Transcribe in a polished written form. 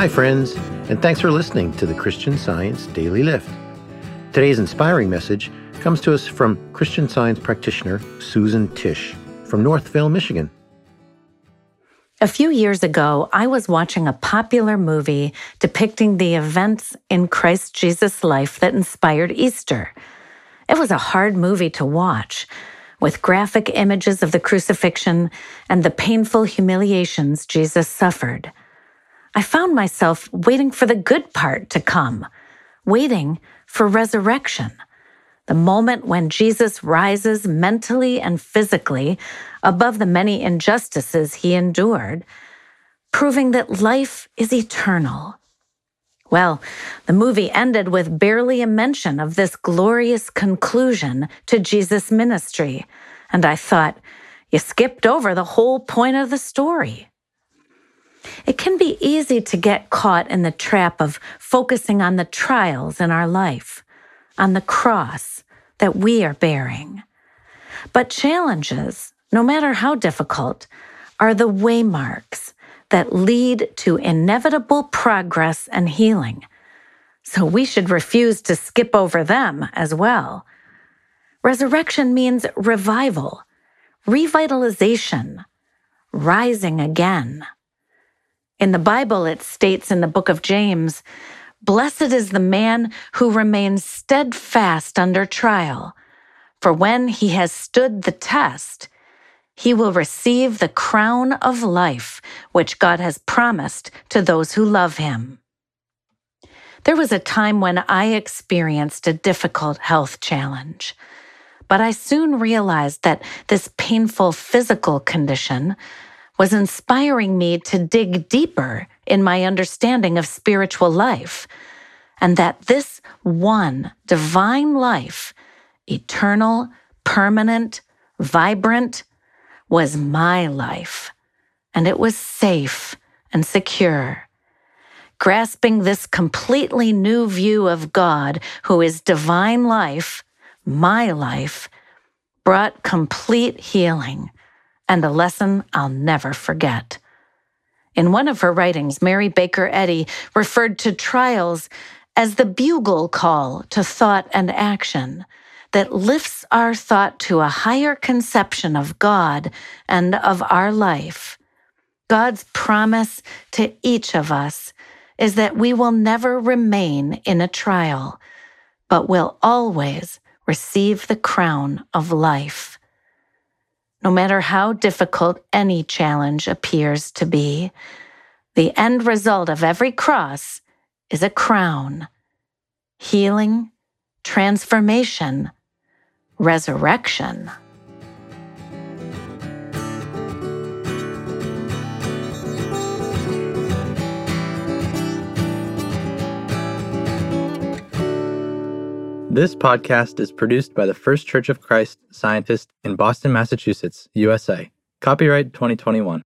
Hi, friends, and thanks for listening to the Christian Science Daily Lift. Today's inspiring message comes to us from Christian Science practitioner Susan Tish from Northville, Michigan. A few years ago, I was watching a popular movie depicting the events in Christ Jesus' life that inspired Easter. It was a hard movie to watch, with graphic images of the crucifixion and the painful humiliations Jesus suffered. I found myself waiting for the good part to come, waiting for resurrection, the moment when Jesus rises mentally and physically above the many injustices he endured, proving that life is eternal. Well, the movie ended with barely a mention of this glorious conclusion to Jesus' ministry, and I thought, you skipped over the whole point of the story. It can be easy to get caught in the trap of focusing on the trials in our life, on the cross that we are bearing. But challenges, no matter how difficult, are the waymarks that lead to inevitable progress and healing. So we should refuse to skip over them as well. Resurrection means revival, revitalization, rising again. In the Bible, it states in the book of James, "Blessed is the man who remains steadfast under trial, for when he has stood the test, he will receive the crown of life which God has promised to those who love him." There was a time when I experienced a difficult health challenge, but I soon realized that this painful physical condition was inspiring me to dig deeper in my understanding of spiritual life, and that this one divine life, eternal, permanent, vibrant, was my life, and it was safe and secure. Grasping this completely new view of God, who is divine life, my life, brought complete healing and a lesson I'll never forget. In one of her writings, Mary Baker Eddy referred to trials as the bugle call to thought and action that lifts our thought to a higher conception of God and of our life. God's promise to each of us is that we will never remain in a trial, but will always receive the crown of life. No matter how difficult any challenge appears to be, the end result of every cross is a crown, healing, transformation, resurrection. This podcast is produced by the First Church of Christ Scientist in Boston, Massachusetts, USA. Copyright 2021.